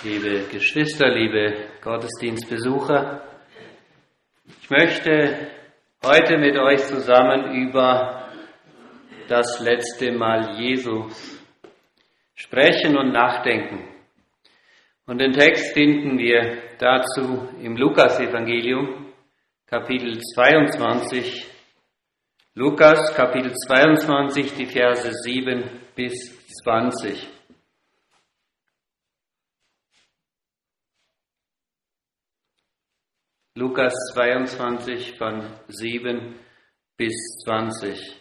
Liebe Geschwister, liebe Gottesdienstbesucher, ich möchte heute mit euch zusammen über das letzte Mal Jesu sprechen und nachdenken. Und den Text finden wir dazu im Lukas-Evangelium, Kapitel 22. Lukas, Kapitel 22, die Verse 7 bis 20. Lukas 22 von 7 bis 20.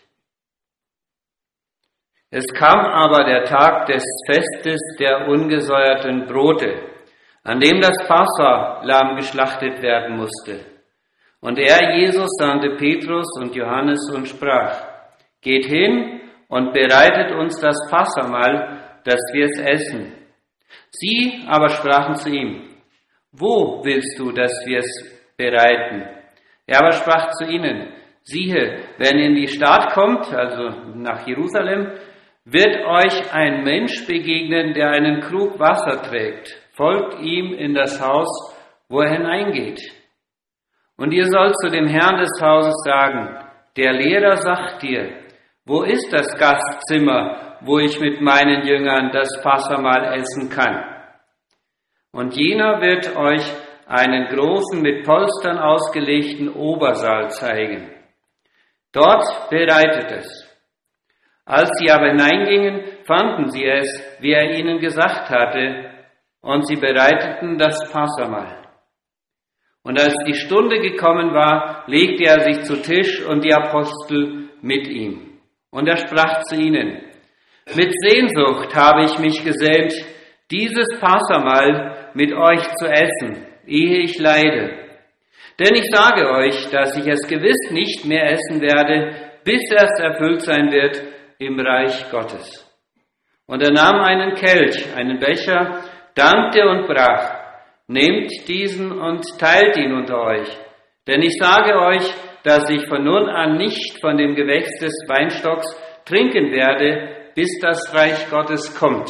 Es kam aber der Tag des Festes der ungesäuerten Brote, an dem das Passalamm geschlachtet werden musste. Und er, Jesus, sandte Petrus und Johannes und sprach: Geht hin und bereitet uns das Passamahl, dass wir es essen. Sie aber sprachen zu ihm: Wo willst du, dass wir es bereiten? Er aber sprach zu ihnen: Siehe, wenn ihr in die Stadt kommt, also nach Jerusalem, wird euch ein Mensch begegnen, der einen Krug Wasser trägt. Folgt ihm in das Haus, wo er hineingeht. Und ihr sollt zu dem Herrn des Hauses sagen: Der Lehrer sagt dir: Wo ist das Gastzimmer, wo ich mit meinen Jüngern das Passamahl essen kann? Und jener wird euch einen großen, mit Polstern ausgelegten Obersaal zeigen. Dort bereitet es. Als sie aber hineingingen, fanden sie es, wie er ihnen gesagt hatte, und sie bereiteten das Passamahl. Und als die Stunde gekommen war, legte er sich zu Tisch und die Apostel mit ihm. Und er sprach zu ihnen: Mit Sehnsucht habe ich mich gesehnt, dieses Passamahl mit euch zu essen, ehe ich leide. Denn ich sage euch, dass ich es gewiss nicht mehr essen werde, bis es erfüllt sein wird im Reich Gottes. Und er nahm einen Kelch, einen Becher, dankte und brach: Nehmt diesen und teilt ihn unter euch. Denn ich sage euch, dass ich von nun an nicht von dem Gewächs des Weinstocks trinken werde, bis das Reich Gottes kommt.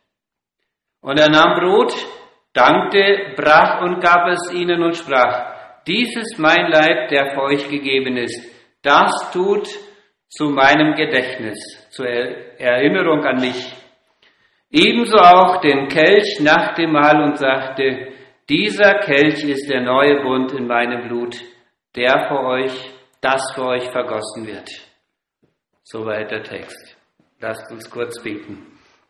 Und er nahm Brot, dankte, brach und gab es ihnen und sprach: Dies ist mein Leib, der für euch gegeben ist. Das tut zu meinem Gedächtnis, zur Erinnerung an mich. Ebenso auch den Kelch nach dem Mahl und sagte: Dieser Kelch ist der neue Bund in meinem Blut, das für euch vergossen wird. Soweit der Text. Lasst uns kurz beten.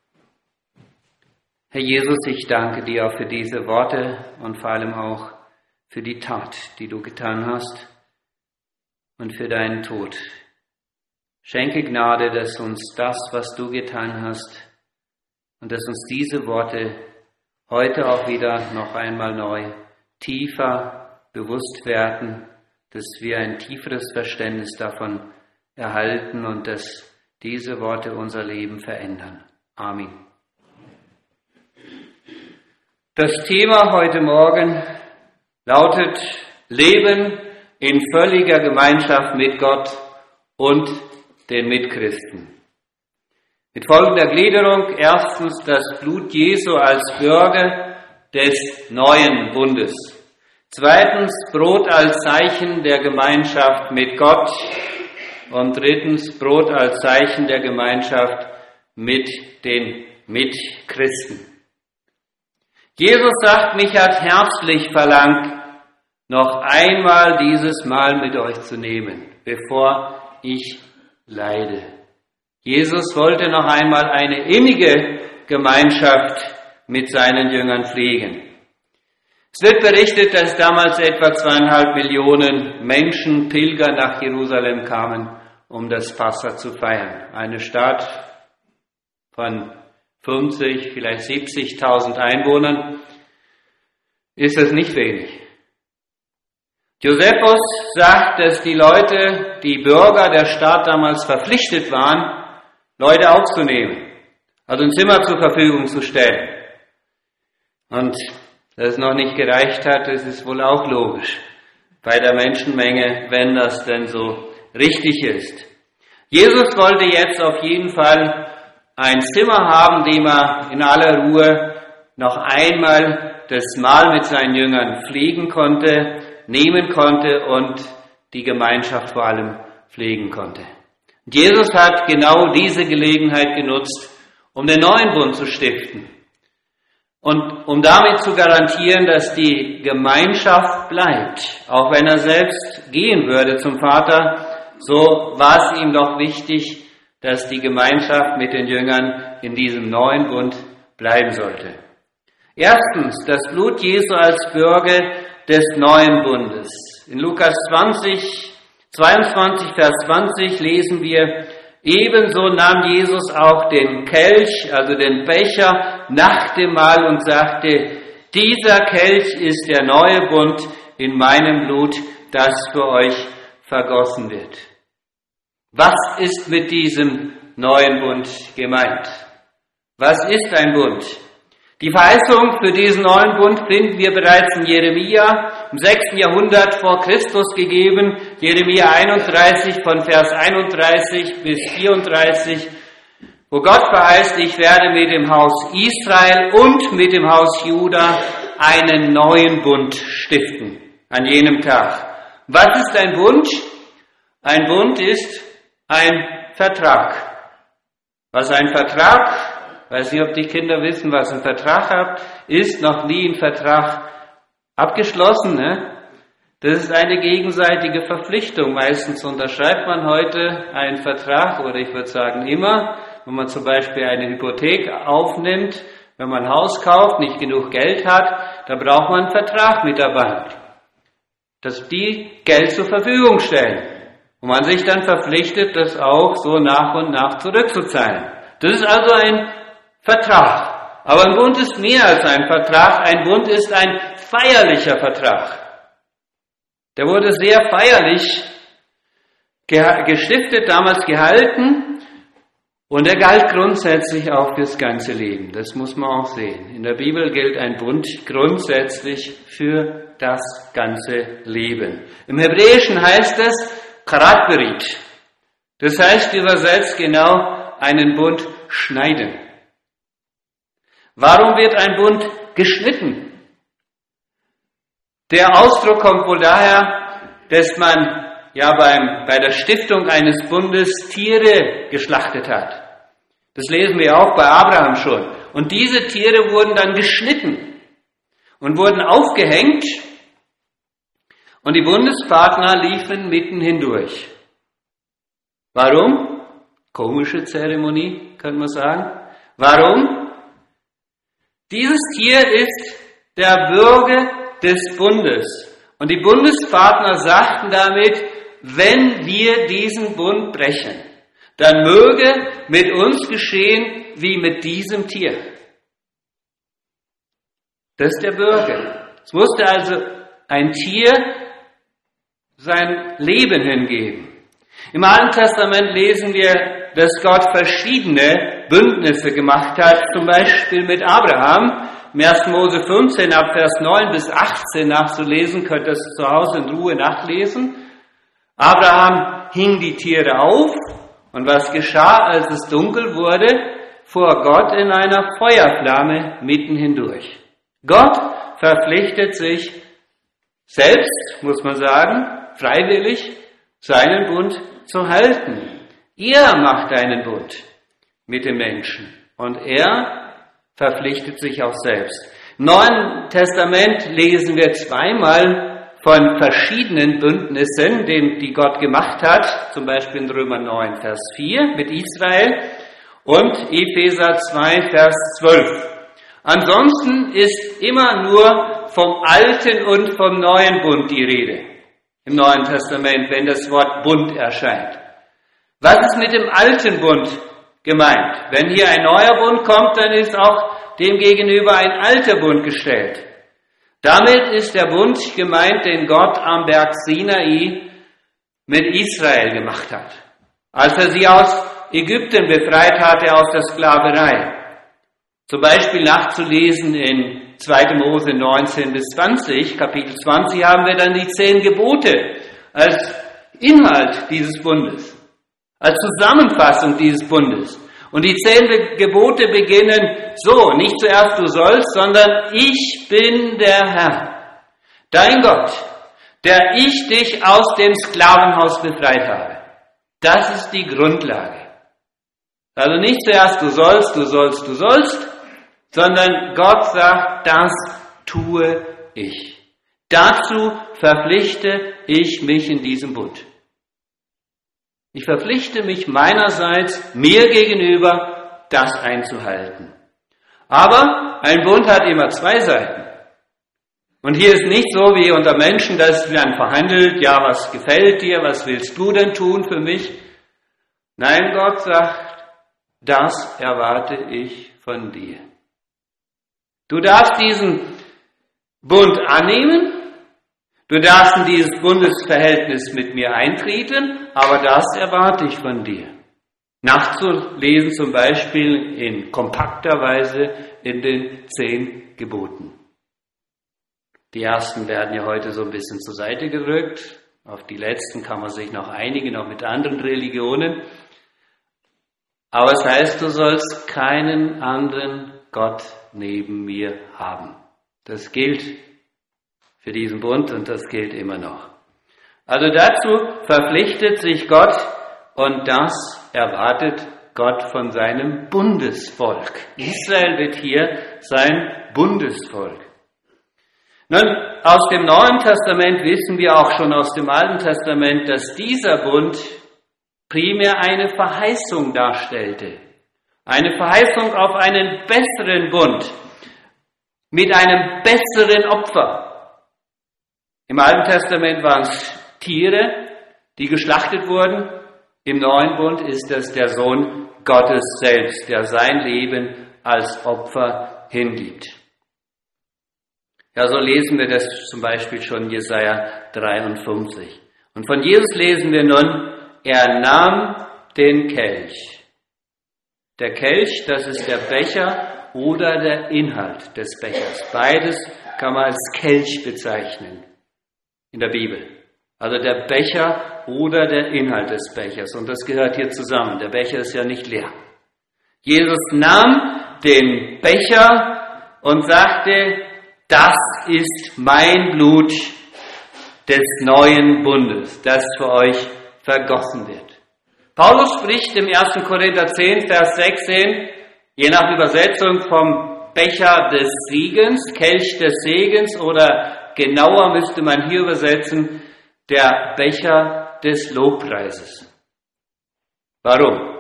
Herr Jesus, ich danke dir auch für diese Worte und vor allem auch für die Tat, die du getan hast und für deinen Tod. Schenke Gnade, dass uns das, was du getan hast, und dass uns diese Worte heute auch wieder noch einmal neu tiefer bewusst werden, dass wir ein tieferes Verständnis davon erhalten und dass diese Worte unser Leben verändern. Amen. Das Thema heute Morgen lautet: Leben in völliger Gemeinschaft mit Gott und den Mitchristen. Mit folgender Gliederung: Erstens das Blut Jesu als Bürger des neuen Bundes. Zweitens Brot als Zeichen der Gemeinschaft mit Gott. Und drittens Brot als Zeichen der Gemeinschaft mit den Mitchristen. Jesus sagt: Mich hat herzlich verlangt, noch einmal dieses Mahl mit euch zu nehmen, bevor ich leide. Jesus wollte noch einmal eine innige Gemeinschaft mit seinen Jüngern pflegen. Es wird berichtet, dass damals etwa 2,5 Millionen Menschen, Pilger nach Jerusalem kamen, um das Passa zu feiern. Eine Stadt von 50, vielleicht 70.000 Einwohnern, ist das nicht wenig. Josephus sagt, dass die Leute, die Bürger der Stadt damals verpflichtet waren, Leute aufzunehmen, also ein Zimmer zur Verfügung zu stellen. Und dass es noch nicht gereicht hat, das ist wohl auch logisch bei der Menschenmenge, wenn das denn so richtig ist. Jesus wollte jetzt auf jeden Fall ein Zimmer haben, dem er in aller Ruhe noch einmal das Mahl mit seinen Jüngern pflegen konnte, nehmen konnte und die Gemeinschaft vor allem pflegen konnte. Und Jesus hat genau diese Gelegenheit genutzt, um den neuen Bund zu stiften und um damit zu garantieren, dass die Gemeinschaft bleibt. Auch wenn er selbst gehen würde zum Vater, so war es ihm doch wichtig, dass die Gemeinschaft mit den Jüngern in diesem neuen Bund bleiben sollte. Erstens, das Blut Jesu als Bürger des neuen Bundes. In Lukas 22, Vers 20 lesen wir: Ebenso nahm Jesus auch den Kelch, also den Becher, nach dem Mahl und sagte: Dieser Kelch ist der neue Bund in meinem Blut, das für euch vergossen wird. Was ist mit diesem neuen Bund gemeint? Was ist ein Bund? Die Verheißung für diesen neuen Bund finden wir bereits in Jeremia im 6. Jahrhundert vor Christus gegeben. Jeremia 31 von Vers 31 bis 34, wo Gott verheißt: Ich werde mit dem Haus Israel und mit dem Haus Juda einen neuen Bund stiften an jenem Tag. Was ist ein Bund? Ein Bund ist ein Vertrag. Was ein Vertrag? Weiß nicht, ob die Kinder wissen, was ein Vertrag ist. Noch nie ein Vertrag abgeschlossen, ne? Das ist eine gegenseitige Verpflichtung. Meistens unterschreibt man heute einen Vertrag, oder ich würde sagen immer, wenn man zum Beispiel eine Hypothek aufnimmt, wenn man ein Haus kauft, nicht genug Geld hat, da braucht man einen Vertrag mit der Bank, dass die Geld zur Verfügung stellen und man sich dann verpflichtet, das auch so nach und nach zurückzuzahlen. Das ist also ein Vertrag. Aber ein Bund ist mehr als ein Vertrag. Ein Bund ist ein feierlicher Vertrag. Der wurde sehr feierlich gestiftet, damals gehalten, und er galt grundsätzlich auch fürs ganze Leben. Das muss man auch sehen. In der Bibel gilt ein Bund grundsätzlich für das ganze Leben. Im Hebräischen heißt es Karat Berit. Das heißt übersetzt genau einen Bund schneiden. Warum wird ein Bund geschnitten? Der Ausdruck kommt wohl daher, dass man bei der Stiftung eines Bundes Tiere geschlachtet hat. Das lesen wir auch bei Abraham schon. Und diese Tiere wurden dann geschnitten und wurden aufgehängt und die Bundespartner liefen mitten hindurch. Warum? Komische Zeremonie, könnte man sagen. Warum? Dieses Tier ist der Bürger des Bundes. Und die Bundespartner sagten damit: Wenn wir diesen Bund brechen, dann möge mit uns geschehen wie mit diesem Tier. Das ist der Bürger. Es musste also ein Tier sein Leben hingeben. Im Alten Testament lesen wir, dass Gott verschiedene Bündnisse gemacht hat, zum Beispiel mit Abraham. Im 1. Mose 15 ab Vers 9 bis 18 nachzulesen, könnt ihr es zu Hause in Ruhe nachlesen. Abraham hing die Tiere auf, und was geschah, als es dunkel wurde? Fuhr Gott in einer Feuerflamme mitten hindurch. Gott verpflichtet sich selbst, muss man sagen, freiwillig, seinen Bund zu halten. Er macht einen Bund mit dem Menschen und er verpflichtet sich auch selbst. Im Neuen Testament lesen wir zweimal von verschiedenen Bündnissen, die Gott gemacht hat, zum Beispiel in Römer 9, Vers 4 mit Israel und Epheser 2, Vers 12. Ansonsten ist immer nur vom Alten und vom Neuen Bund die Rede im Neuen Testament, wenn das Wort Bund erscheint. Was ist mit dem Alten Bund gemeint? Wenn hier ein neuer Bund kommt, dann ist auch dem gegenüber ein alter Bund gestellt. Damit ist der Bund gemeint, den Gott am Berg Sinai mit Israel gemacht hat, als er sie aus Ägypten befreit hatte, aus der Sklaverei. Zum Beispiel nachzulesen in 2. Mose 19 bis 20, Kapitel 20 haben wir dann die 10 Gebote als Inhalt dieses Bundes, als Zusammenfassung dieses Bundes. Und die 10 Gebote beginnen so, nicht zuerst du sollst, sondern ich bin der Herr, dein Gott, der ich dich aus dem Sklavenhaus befreit habe. Das ist die Grundlage. Also nicht zuerst du sollst, sondern Gott sagt, das tue ich. Dazu verpflichte ich mich in diesem Bund. Ich verpflichte mich meinerseits mir gegenüber, das einzuhalten. Aber ein Bund hat immer 2 Seiten. Und hier ist nicht so wie unter Menschen, dass man verhandelt, ja, was gefällt dir, was willst du denn tun für mich? Nein, Gott sagt, das erwarte ich von dir. Du darfst diesen Bund annehmen, du darfst in dieses Bundesverhältnis mit mir eintreten, aber das erwarte ich von dir. Nachzulesen zum Beispiel in kompakter Weise in den 10 Geboten. Die ersten werden ja heute so ein bisschen zur Seite gerückt. Auf die letzten kann man sich noch einigen, auch mit anderen Religionen. Aber es heißt, du sollst keinen anderen Gott neben mir haben. Das gilt für diesen Bund und das gilt immer noch. Also dazu verpflichtet sich Gott und das erwartet Gott von seinem Bundesvolk. Israel wird hier sein Bundesvolk. Nun, aus dem Neuen Testament wissen wir auch schon aus dem Alten Testament, dass dieser Bund primär eine Verheißung darstellte. Eine Verheißung auf einen besseren Bund mit einem besseren Opfer. Im Alten Testament waren es Tiere, die geschlachtet wurden. Im Neuen Bund ist es der Sohn Gottes selbst, der sein Leben als Opfer hingibt. Ja, so lesen wir das zum Beispiel schon in Jesaja 53. Und von Jesus lesen wir nun, er nahm den Kelch. Der Kelch, das ist der Becher oder der Inhalt des Bechers. Beides kann man als Kelch bezeichnen in der Bibel. Also der Becher oder der Inhalt des Bechers. Und das gehört hier zusammen. Der Becher ist ja nicht leer. Jesus nahm den Becher und sagte, das ist mein Blut des neuen Bundes, das für euch vergossen wird. Paulus spricht im 1. Korinther 10, Vers 16, je nach Übersetzung vom Becher des Segens, Kelch des Segens oder genauer müsste man hier übersetzen, der Becher des Lobpreises. Warum?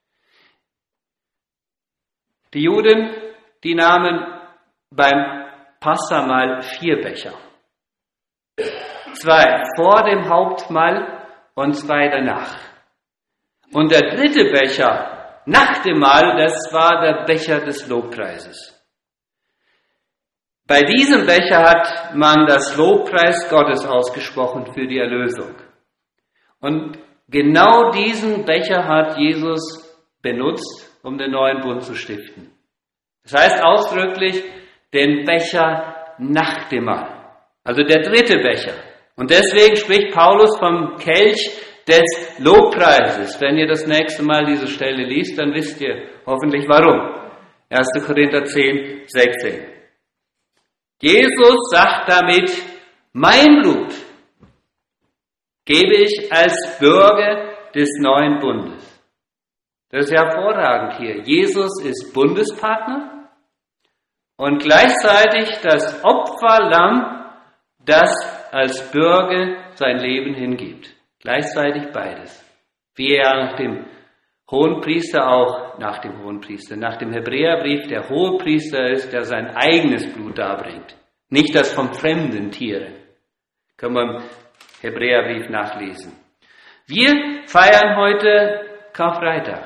Die Juden, die nahmen beim Passamal 4 Becher. 2 vor dem Hauptmahl und 2 danach. Und der 3. Becher nach dem Mahl, das war der Becher des Lobpreises. Bei diesem Becher hat man das Lobpreis Gottes ausgesprochen für die Erlösung. Und genau diesen Becher hat Jesus benutzt, um den neuen Bund zu stiften. Das heißt ausdrücklich, den Becher nach dem Mahl. Also der 3. Becher. Und deswegen spricht Paulus vom Kelch des Lobpreises. Wenn ihr das nächste Mal diese Stelle liest, dann wisst ihr hoffentlich warum. 1. Korinther 10, 16. Jesus sagt damit, mein Blut gebe ich als Bürger des neuen Bundes. Das ist hervorragend hier. Jesus ist Bundespartner. Und gleichzeitig das Opferlamm, das als Bürger sein Leben hingibt. Gleichzeitig beides. Wie er nach dem Hohenpriester auch, nach dem Hebräerbrief der Hohepriester ist, der sein eigenes Blut darbringt. Nicht das von fremden Tieren. Können wir im Hebräerbrief nachlesen. Wir feiern heute Karfreitag.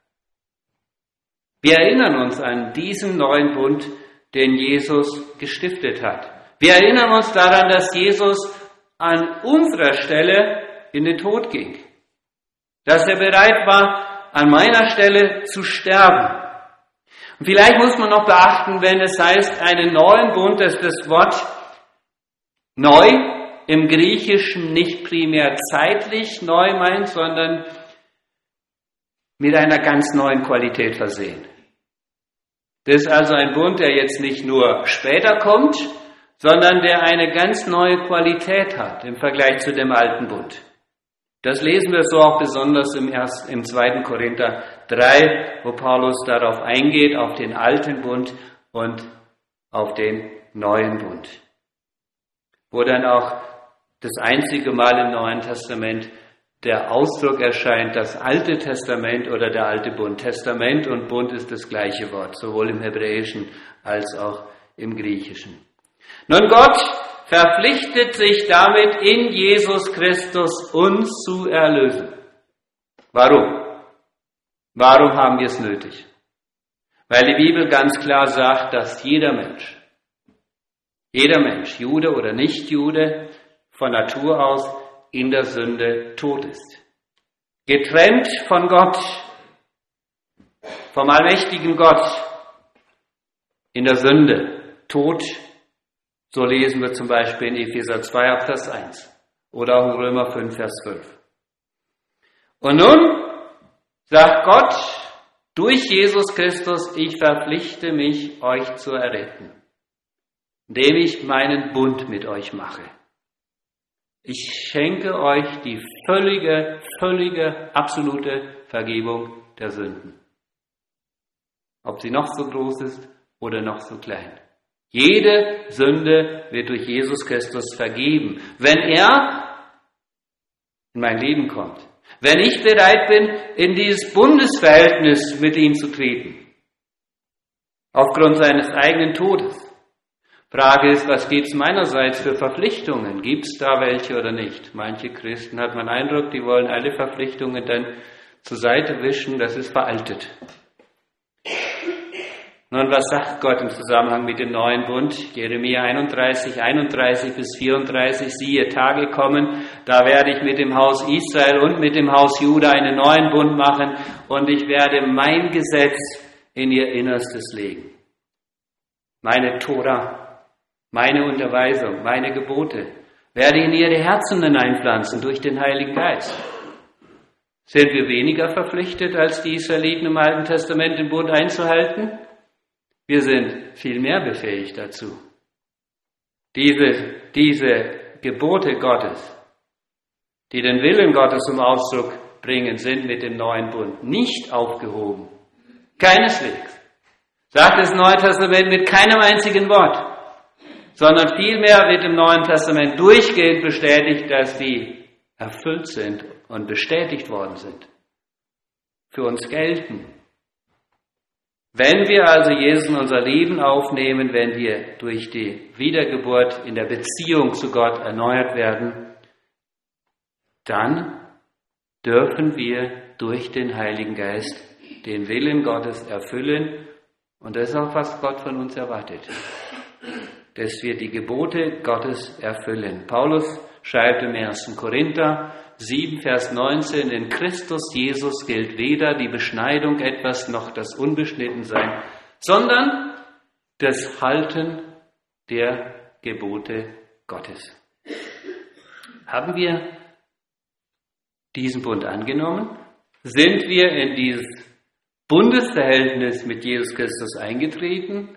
Wir erinnern uns an diesen neuen Bund, den Jesus gestiftet hat. Wir erinnern uns daran, dass Jesus an unserer Stelle in den Tod ging. Dass er bereit war, an meiner Stelle zu sterben. Und vielleicht muss man noch beachten, wenn es heißt, einen neuen Bund, dass das Wort neu im Griechischen nicht primär zeitlich neu meint, sondern mit einer ganz neuen Qualität versehen. Das ist also ein Bund, der jetzt nicht nur später kommt, sondern der eine ganz neue Qualität hat im Vergleich zu dem alten Bund. Das lesen wir so auch besonders im 2. Korinther 3, wo Paulus darauf eingeht, auf den alten Bund und auf den neuen Bund. Wo dann auch das einzige Mal im Neuen Testament der Ausdruck erscheint, das Alte Testament oder der alte Bund. Testament und Bund ist das gleiche Wort, sowohl im Hebräischen als auch im Griechischen. Nun, Gott verpflichtet sich damit in Jesus Christus, uns zu erlösen. Warum? Warum haben wir es nötig? Weil die Bibel ganz klar sagt, dass jeder Mensch, Jude oder Nicht-Jude, von Natur aus in der Sünde tot ist. Getrennt von Gott, vom allmächtigen Gott, in der Sünde, tot. So lesen wir zum Beispiel in Epheser 2 ab Vers 1 oder auch in Römer 5, Vers 5. Und nun sagt Gott durch Jesus Christus, ich verpflichte mich, euch zu erretten, indem ich meinen Bund mit euch mache. Ich schenke euch die völlige, absolute Vergebung der Sünden. Ob sie noch so groß ist oder noch so klein. Jede Sünde wird durch Jesus Christus vergeben, wenn er in mein Leben kommt. Wenn ich bereit bin, in dieses Bundesverhältnis mit ihm zu treten. Aufgrund seines eigenen Todes. Frage ist, was gibt es meinerseits für Verpflichtungen? Gibt es da welche oder nicht? Manche Christen hat man den Eindruck, die wollen alle Verpflichtungen dann zur Seite wischen, das ist veraltet. Nun, was sagt Gott im Zusammenhang mit dem neuen Bund? Jeremia 31 bis 34, siehe, Tage kommen, da werde ich mit dem Haus Israel und mit dem Haus Juda einen neuen Bund machen und ich werde mein Gesetz in ihr Innerstes legen. Meine Tora, meine Unterweisung, meine Gebote werde ich in ihre Herzen hineinpflanzen durch den Heiligen Geist. Sind wir weniger verpflichtet als die Israeliten im Alten Testament, den Bund einzuhalten? Wir sind viel mehr befähigt dazu. Diese Gebote Gottes, die den Willen Gottes zum Ausdruck bringen, sind mit dem neuen Bund nicht aufgehoben. Keineswegs. Sagt das Neue Testament mit keinem einzigen Wort, sondern vielmehr wird im Neuen Testament durchgehend bestätigt, dass die erfüllt sind und bestätigt worden sind. Für uns gelten. Wenn wir also Jesus in unser Leben aufnehmen, wenn wir durch die Wiedergeburt in der Beziehung zu Gott erneuert werden, dann dürfen wir durch den Heiligen Geist den Willen Gottes erfüllen. Und das ist auch, was Gott von uns erwartet. Dass wir die Gebote Gottes erfüllen. Paulus schreibt im 1. Korinther 7, Vers 19, in Christus Jesus gilt weder die Beschneidung etwas noch das Unbeschnittensein, sondern das Halten der Gebote Gottes. Haben wir diesen Bund angenommen? Sind wir in dieses Bundesverhältnis mit Jesus Christus eingetreten?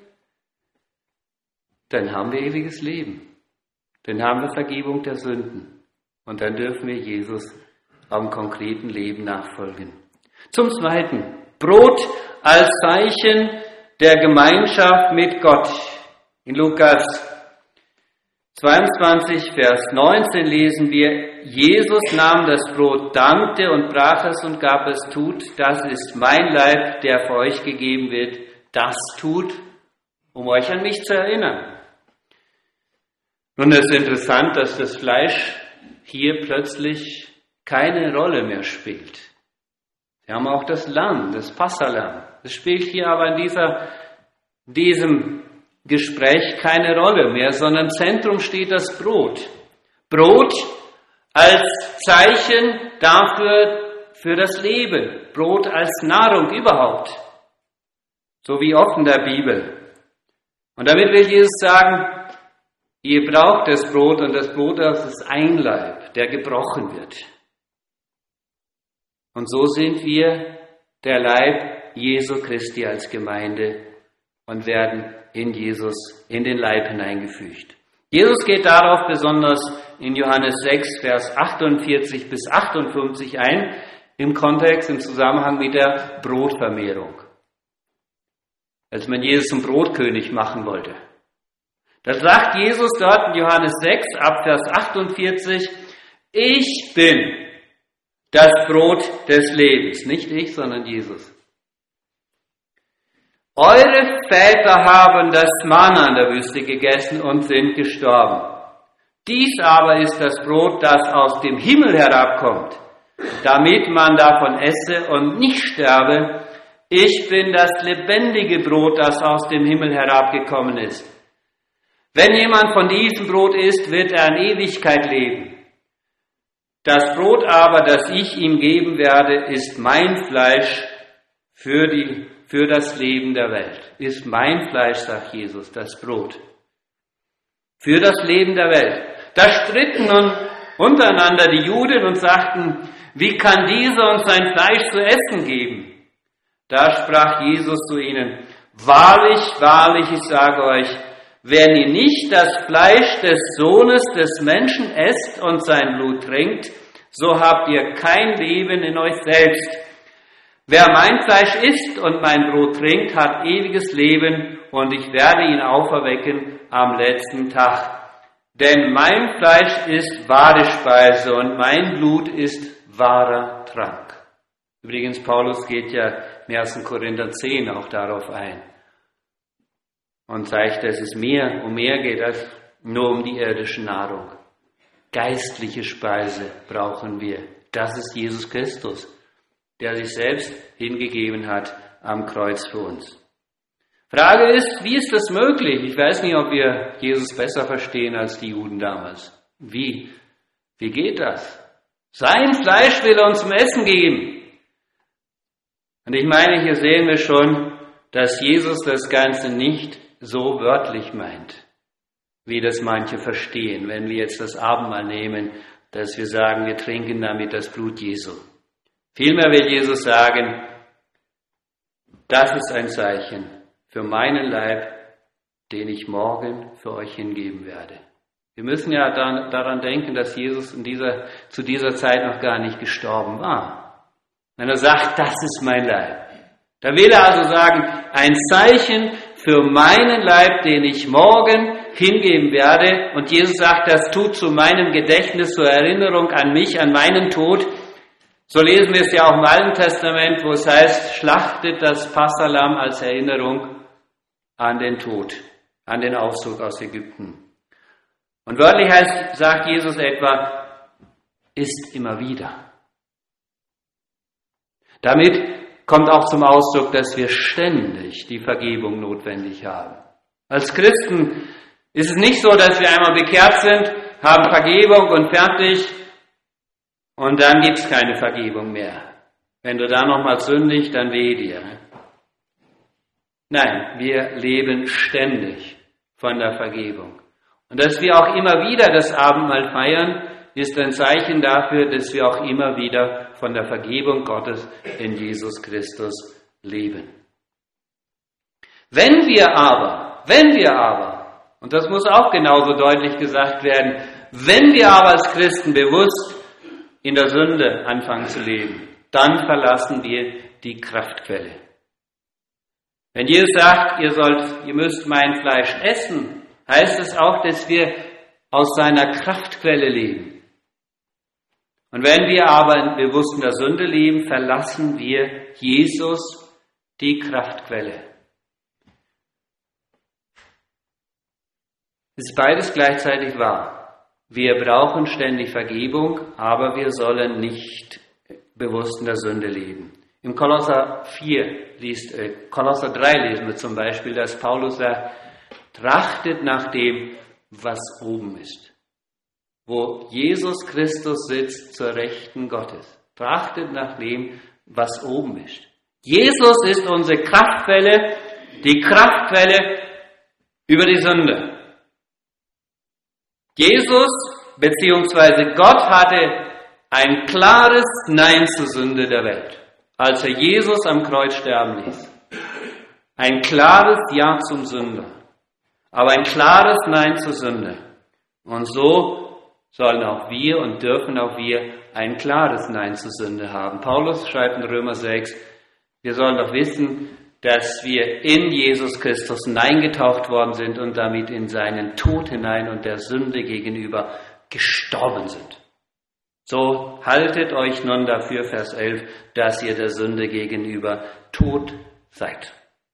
Dann haben wir ewiges Leben. Dann haben wir Vergebung der Sünden. Und dann dürfen wir Jesus am konkreten Leben nachfolgen. Zum Zweiten, Brot als Zeichen der Gemeinschaft mit Gott. In Lukas 22, Vers 19 lesen wir, Jesus nahm das Brot, dankte und brach es und gab es, tut, das ist mein Leib, der für euch gegeben wird, das tut, um euch an mich zu erinnern. Nun ist interessant, dass das Fleisch hier plötzlich keine Rolle mehr spielt. Wir haben auch das Lamm, das Passalamm. Das spielt hier aber in diesem Gespräch keine Rolle mehr, sondern im Zentrum steht das Brot. Brot als Zeichen dafür, für das Leben. Brot als Nahrung überhaupt. So wie oft in der Bibel. Und damit will Jesus sagen, ihr braucht das Brot und das Brot ist ein Leib, der gebrochen wird. Und so sind wir der Leib Jesu Christi als Gemeinde und werden in Jesus, in den Leib hineingefügt. Jesus geht darauf besonders in Johannes 6, Vers 48 bis 58 ein, im Kontext, im Zusammenhang mit der Brotvermehrung. Als man Jesus zum Brotkönig machen wollte. Da sagt Jesus dort in Johannes 6, ab Vers 48, ich bin das Brot des Lebens. Nicht ich, sondern Jesus. Eure Väter haben das Manna in der Wüste gegessen und sind gestorben. Dies aber ist das Brot, das aus dem Himmel herabkommt, damit man davon esse und nicht sterbe. Ich bin das lebendige Brot, das aus dem Himmel herabgekommen ist. Wenn jemand von diesem Brot isst, wird er in Ewigkeit leben. Das Brot aber, das ich ihm geben werde, ist mein Fleisch für das Leben der Welt. Ist mein Fleisch, sagt Jesus, das Brot. Für das Leben der Welt. Da stritten nun untereinander die Juden und sagten, wie kann dieser uns sein Fleisch zu essen geben? Da sprach Jesus zu ihnen, wahrlich, wahrlich, ich sage euch, wenn ihr nicht das Fleisch des Sohnes des Menschen esst und sein Blut trinkt, so habt ihr kein Leben in euch selbst. Wer mein Fleisch isst und mein Brot trinkt, hat ewiges Leben und ich werde ihn auferwecken am letzten Tag. Denn mein Fleisch ist wahre Speise und mein Blut ist wahrer Trank. Übrigens, Paulus geht ja im 1. Korinther 10 auch darauf ein und zeigt, dass es um mehr geht als nur um die irdische Nahrung. Geistliche Speise brauchen wir. Das ist Jesus Christus, der sich selbst hingegeben hat am Kreuz für uns. Frage ist, wie ist das möglich? Ich weiß nicht, ob wir Jesus besser verstehen als die Juden damals. Wie geht das? Sein Fleisch will er uns zum Essen geben. Und ich meine, hier sehen wir schon, dass Jesus das Ganze nicht so wörtlich meint, wie das manche verstehen, wenn wir jetzt das Abendmahl nehmen, dass wir sagen, wir trinken damit das Blut Jesu. Vielmehr will Jesus sagen, das ist ein Zeichen für meinen Leib, den ich morgen für euch hingeben werde. Wir müssen ja daran denken, dass Jesus zu dieser Zeit noch gar nicht gestorben war. Wenn er sagt, das ist mein Leib. Da will er also sagen, ein Zeichen für meinen Leib, den ich morgen hingeben werde. Und Jesus sagt, das tut zu meinem Gedächtnis, zur Erinnerung an mich, an meinen Tod. So lesen wir es ja auch im Alten Testament, wo es heißt, schlachtet das Passalamm als Erinnerung an den Tod, an den Auszug aus Ägypten. Und wörtlich sagt Jesus etwa, isst immer wieder. Damit kommt auch zum Ausdruck, dass wir ständig die Vergebung notwendig haben. Als Christen ist es nicht so, dass wir einmal bekehrt sind, haben Vergebung und fertig und dann gibt es keine Vergebung mehr. Wenn du da nochmal sündigst, dann weh dir. Nein, wir leben ständig von der Vergebung. Und dass wir auch immer wieder das Abendmahl feiern, ist ein Zeichen dafür, dass wir auch immer wieder von der Vergebung Gottes in Jesus Christus leben. Wenn wir aber, und das muss auch genauso deutlich gesagt werden, wenn wir aber als Christen bewusst in der Sünde anfangen zu leben, dann verlassen wir die Kraftquelle. Wenn Jesus sagt, ihr müsst mein Fleisch essen, heißt es auch, dass wir aus seiner Kraftquelle leben. Und wenn wir aber bewusst in der Sünde leben, verlassen wir Jesus, die Kraftquelle. Es ist beides gleichzeitig wahr. Wir brauchen ständig Vergebung, aber wir sollen nicht bewusst in der Sünde leben. Im Kolosser 3 lesen wir zum Beispiel, dass Paulus sagt, trachtet nach dem, was oben ist. Wo Jesus Christus sitzt zur Rechten Gottes. Trachtet nach dem, was oben ist. Jesus ist unsere Kraftquelle, die Kraftquelle über die Sünde. Jesus bzw. Gott hatte ein klares Nein zur Sünde der Welt. als er Jesus am Kreuz sterben ließ. Ein klares Ja zum Sünder, aber ein klares Nein zur Sünde. Und so sollen auch wir und dürfen auch wir ein klares Nein zur Sünde haben. Paulus schreibt in Römer 6, wir sollen doch wissen, dass wir in Jesus Christus hineingetaucht worden sind und damit in seinen Tod hinein und der Sünde gegenüber gestorben sind. So haltet euch nun dafür, Vers 11, dass ihr der Sünde gegenüber tot seid.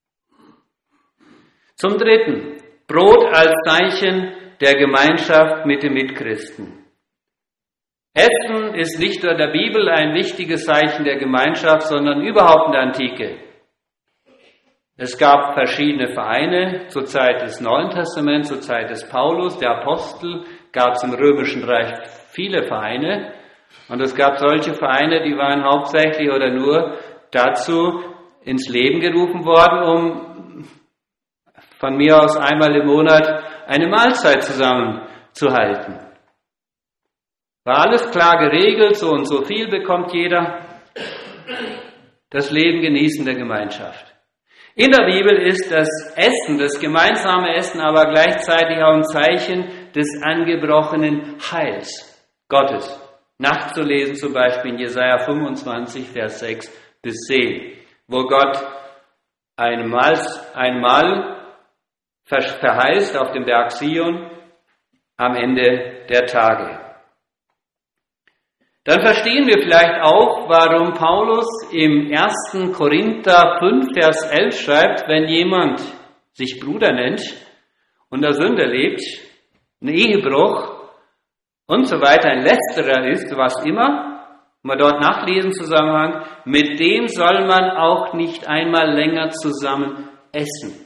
Zum Dritten, Brot als Zeichen der Gemeinschaft mit den Mitchristen. Essen ist nicht nur in der Bibel ein wichtiges Zeichen der Gemeinschaft, sondern überhaupt in der Antike. Es gab verschiedene Vereine zur Zeit des Neuen Testaments, zur Zeit des Paulus, der Apostel, gab es im Römischen Reich viele Vereine. Und es gab solche Vereine, die waren hauptsächlich oder nur dazu ins Leben gerufen worden, um von mir aus einmal im Monat eine Mahlzeit zusammenzuhalten. War alles klar geregelt, so und so viel bekommt jeder. Das Leben genießen der Gemeinschaft. In der Bibel ist das Essen, das gemeinsame Essen, aber gleichzeitig auch ein Zeichen des angebrochenen Heils Gottes. Nachzulesen zum Beispiel in Jesaja 25, Vers 6 bis 10, wo Gott einmal verheißt auf dem Berg Sion am Ende der Tage. Dann verstehen wir vielleicht auch, warum Paulus im 1. Korinther 5, Vers 11 schreibt, wenn jemand sich Bruder nennt und der Sünde lebt, ein Ehebruch und so weiter, ein Lästerer ist, was immer, mal dort nachlesen, Zusammenhang, mit dem soll man auch nicht einmal länger zusammen essen.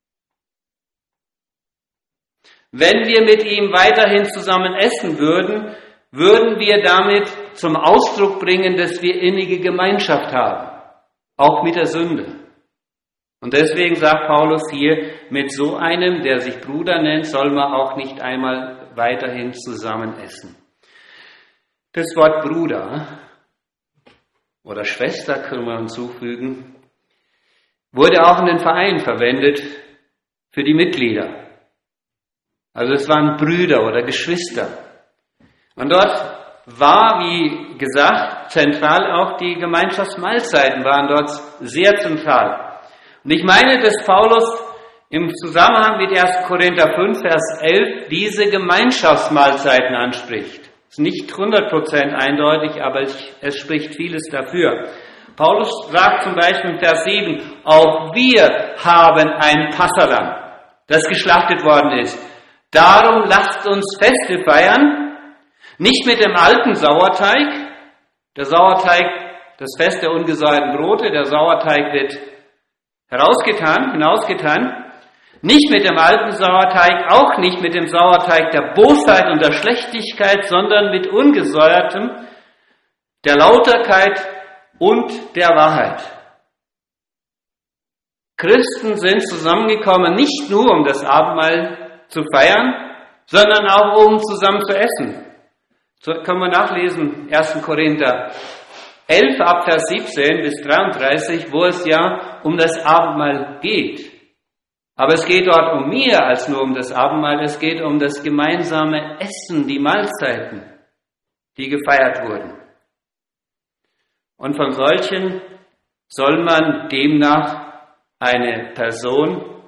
Wenn wir mit ihm weiterhin zusammen essen würden, würden wir damit zum Ausdruck bringen, dass wir innige Gemeinschaft haben, auch mit der Sünde. Und deswegen sagt Paulus hier, mit so einem, der sich Bruder nennt, soll man auch nicht einmal weiterhin zusammen essen. Das Wort Bruder oder Schwester können wir hinzufügen, wurde auch in den Vereinen verwendet für die Mitglieder. Also es waren Brüder oder Geschwister. Und dort war, wie gesagt, zentral auch die Gemeinschaftsmahlzeiten waren dort sehr zentral. Und ich meine, dass Paulus im Zusammenhang mit 1. Korinther 5, Vers 11 diese Gemeinschaftsmahlzeiten anspricht. Ist nicht 100% eindeutig, aber es spricht vieles dafür. Paulus sagt zum Beispiel in Vers 7, auch wir haben ein Passahlamm, das geschlachtet worden ist. Darum lasst uns Feste feiern, nicht mit dem alten Sauerteig. Der Sauerteig, das Fest der ungesäuerten Brote, der Sauerteig wird hinausgetan. Nicht mit dem alten Sauerteig, auch nicht mit dem Sauerteig der Bosheit und der Schlechtigkeit, sondern mit ungesäuertem, der Lauterkeit und der Wahrheit. Christen sind zusammengekommen, nicht nur um das Abendmahl zu feiern, sondern auch um zusammen zu essen. So können wir nachlesen, 1. Korinther 11 ab Vers 17 bis 33, wo es ja um das Abendmahl geht. Aber es geht dort um mehr als nur um das Abendmahl, es geht um das gemeinsame Essen, die Mahlzeiten, die gefeiert wurden. Und von solchen soll man demnach eine Person,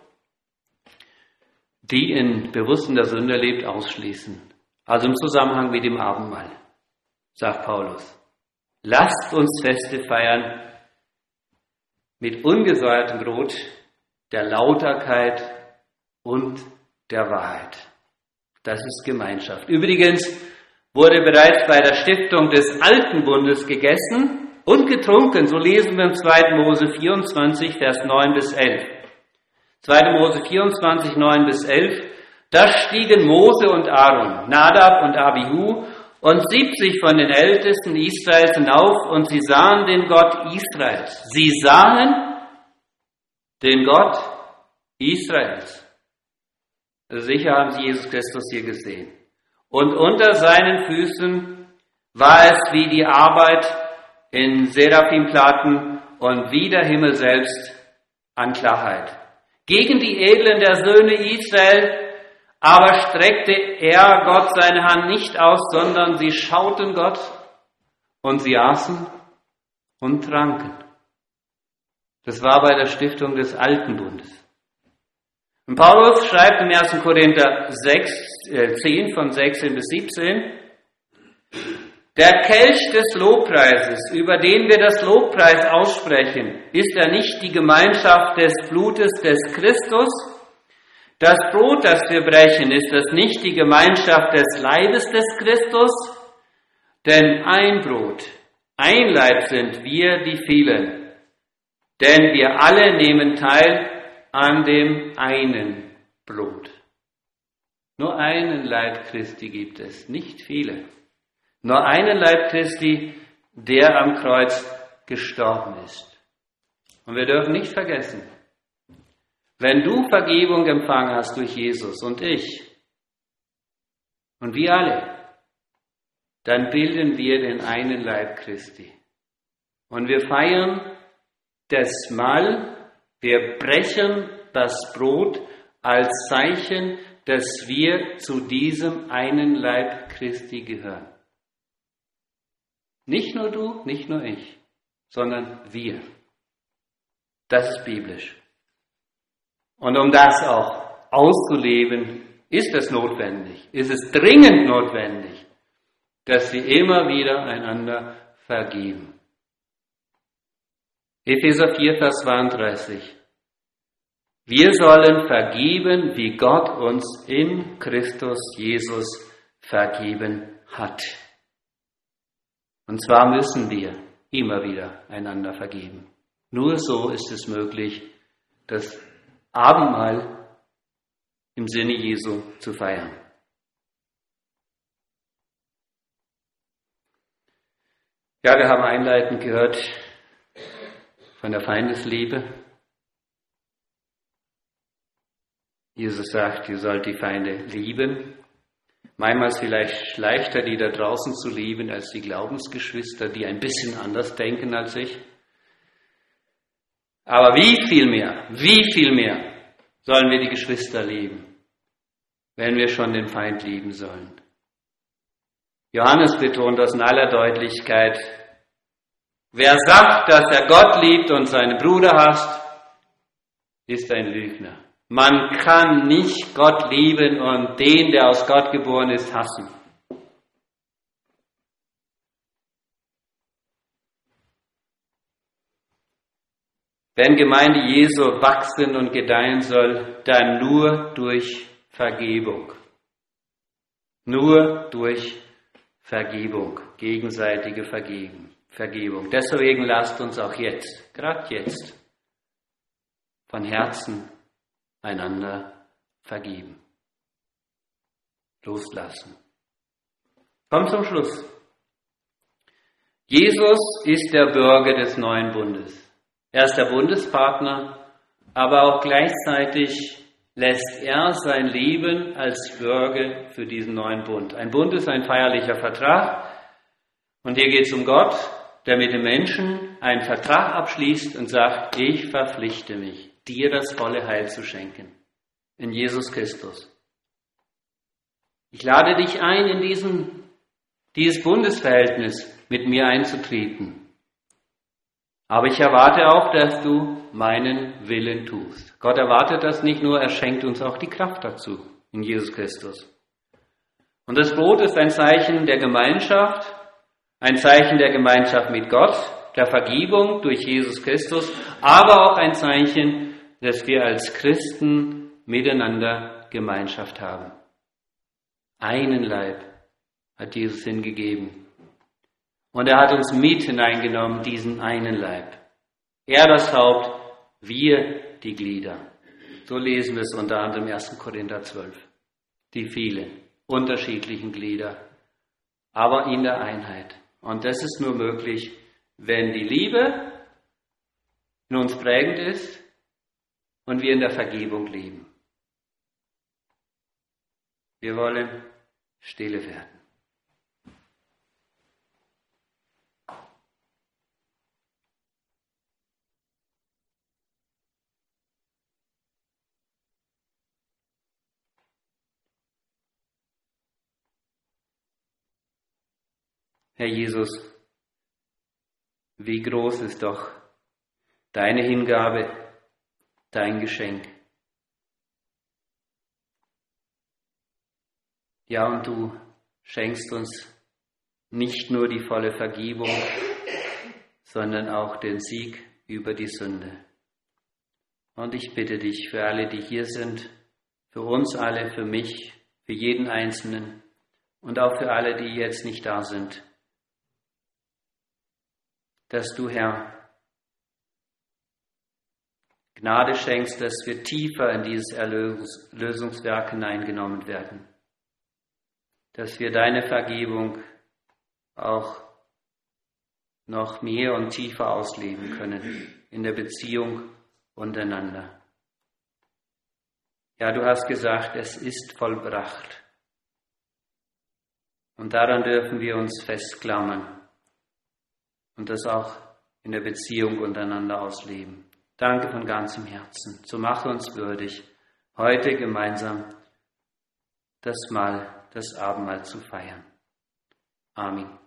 die in Bewusstsein der Sünde lebt, ausschließen. Also im Zusammenhang mit dem Abendmahl, sagt Paulus. Lasst uns Feste feiern mit ungesäuertem Brot, der Lauterkeit und der Wahrheit. Das ist Gemeinschaft. Übrigens wurde bereits bei der Stiftung des Alten Bundes gegessen und getrunken. So lesen wir im 2. Mose 24, Vers 9 bis 11. 2. Mose 24, 9 bis 11. Da stiegen Mose und Aaron, Nadab und Abihu und 70 von den Ältesten Israels hinauf und sie sahen den Gott Israels. Sie sahen den Gott Israels. Sicher haben sie Jesus Christus hier gesehen. Und unter seinen Füßen war es wie die Arbeit in Seraphimplatten und wie der Himmel selbst an Klarheit. Gegen die Edlen der Söhne Israel aber streckte er Gott seine Hand nicht aus, sondern sie schauten Gott und sie aßen und tranken. Das war bei der Stiftung des Alten Bundes. Und Paulus schreibt im 1. Korinther 10 von 16 bis 17, der Kelch des Lobpreises, über den wir das Lobpreis aussprechen, ist er nicht die Gemeinschaft des Blutes des Christus? Das Brot, das wir brechen, ist das nicht die Gemeinschaft des Leibes des Christus? Denn ein Brot, ein Leib sind wir, die vielen. Denn wir alle nehmen teil an dem einen Brot. Nur einen Leib Christi gibt es, nicht viele. Nur einen Leib Christi, der am Kreuz gestorben ist. Und wir dürfen nicht vergessen, wenn du Vergebung empfangen hast durch Jesus und ich und wir alle, dann bilden wir den einen Leib Christi. Und wir feiern das Mahl, wir brechen das Brot als Zeichen, dass wir zu diesem einen Leib Christi gehören. Nicht nur du, nicht nur ich, sondern wir. Das ist biblisch. Und um das auch auszuleben, ist es notwendig, ist es dringend notwendig, dass wir immer wieder einander vergeben. Epheser 4, Vers 32. Wir sollen vergeben, wie Gott uns in Christus Jesus vergeben hat. Und zwar müssen wir immer wieder einander vergeben. Nur so ist es möglich, das Abendmahl im Sinne Jesu zu feiern. Ja, wir haben einleitend gehört von der Feindesliebe. Jesus sagt, ihr sollt die Feinde lieben. Manchmal ist es vielleicht leichter, die da draußen zu lieben, als die Glaubensgeschwister, die ein bisschen anders denken als ich. Aber wie viel mehr sollen wir die Geschwister lieben, wenn wir schon den Feind lieben sollen? Johannes betont das in aller Deutlichkeit. Wer sagt, dass er Gott liebt und seinen Bruder hasst, ist ein Lügner. Man kann nicht Gott lieben und den, der aus Gott geboren ist, hassen. Wenn Gemeinde Jesu wachsen und gedeihen soll, dann nur durch Vergebung. Nur durch Vergebung, gegenseitige Vergebung. Deswegen lasst uns auch jetzt, gerade jetzt, von Herzen einander vergeben. Loslassen. Kommt zum Schluss. Jesus ist der Bürger des neuen Bundes. Er ist der Bundespartner, aber auch gleichzeitig lässt er sein Leben als Bürger für diesen neuen Bund. Ein Bund ist ein feierlicher Vertrag und hier geht es um Gott, der mit dem Menschen einen Vertrag abschließt und sagt, ich verpflichte mich, dir das volle Heil zu schenken. In Jesus Christus. Ich lade dich ein, in dieses Bundesverhältnis mit mir einzutreten. Aber ich erwarte auch, dass du meinen Willen tust. Gott erwartet das nicht nur, er schenkt uns auch die Kraft dazu in Jesus Christus. Und das Brot ist ein Zeichen der Gemeinschaft, ein Zeichen der Gemeinschaft mit Gott, der Vergebung durch Jesus Christus, aber auch ein Zeichen, dass wir als Christen miteinander Gemeinschaft haben. Einen Leib hat Jesus hingegeben. Und er hat uns mit hineingenommen, diesen einen Leib. Er das Haupt, wir die Glieder. So lesen wir es unter anderem 1. Korinther 12. Die vielen unterschiedlichen Glieder, aber in der Einheit. Und das ist nur möglich, wenn die Liebe in uns prägend ist und wir in der Vergebung leben. Wir wollen stille werden. Herr Jesus, wie groß ist doch deine Hingabe, dein Geschenk. Ja, und du schenkst uns nicht nur die volle Vergebung, sondern auch den Sieg über die Sünde. Und ich bitte dich für alle, die hier sind, für uns alle, für mich, für jeden Einzelnen und auch für alle, die jetzt nicht da sind, dass du, Herr, Gnade schenkst, dass wir tiefer in dieses Erlösungswerk hineingenommen werden, dass wir deine Vergebung auch noch mehr und tiefer ausleben können in der Beziehung untereinander. Ja, du hast gesagt, es ist vollbracht. Und daran dürfen wir uns festklammern und das auch in der Beziehung untereinander ausleben. Danke von ganzem Herzen. So mache uns würdig, heute gemeinsam das Abendmahl zu feiern. Amen.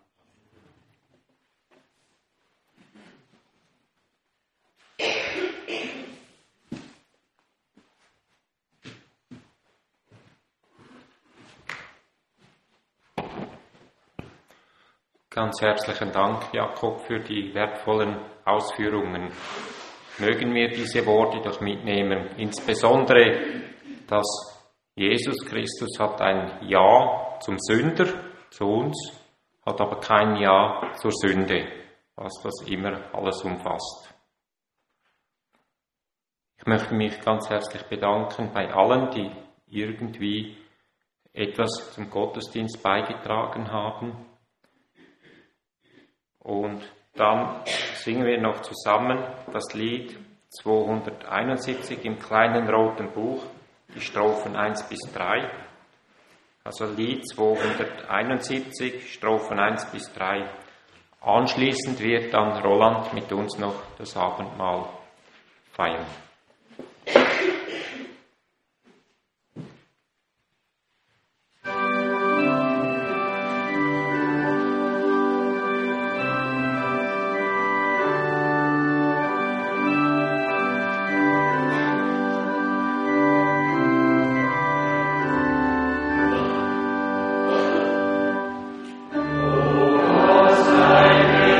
Ganz herzlichen Dank, Jakob, für die wertvollen Ausführungen. Mögen wir diese Worte doch mitnehmen, insbesondere, dass Jesus Christus hat ein Ja zum Sünder, zu uns, hat aber kein Ja zur Sünde, was das immer alles umfasst. Ich möchte mich ganz herzlich bedanken bei allen, die irgendwie etwas zum Gottesdienst beigetragen haben. Und dann singen wir noch zusammen das Lied 271 im kleinen roten Buch, die Strophen 1 bis 3. Also Lied 271, Strophen 1 bis 3. Anschließend wird dann Roland mit uns noch das Abendmahl feiern.